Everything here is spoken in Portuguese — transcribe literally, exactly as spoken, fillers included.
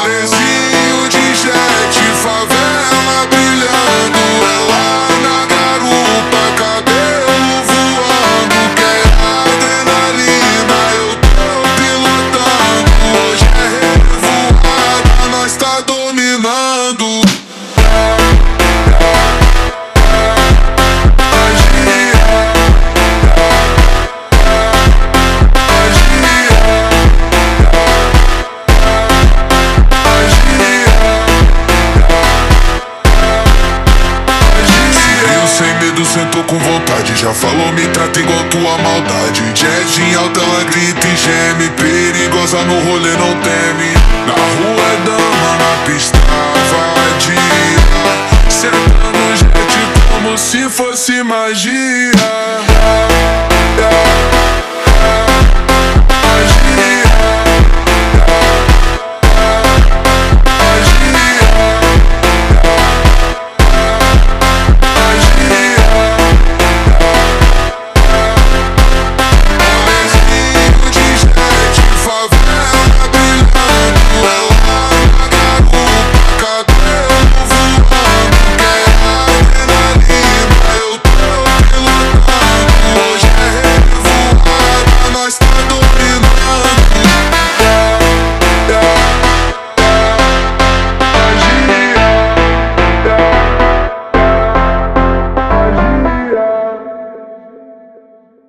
rolezinho de jet, favela brilhando, ela na garupa, cabelo voando. Quer adrenalina, eu tô pilotando. Hoje é revoada, nós tá dominando. Sentou com vontade, já falou, me trata igual tua maldade. Jazz em alta, ela grita e geme, perigosa no rolê, não teme. Na rua é dama, na pista vadia, senta no jet como se fosse magia.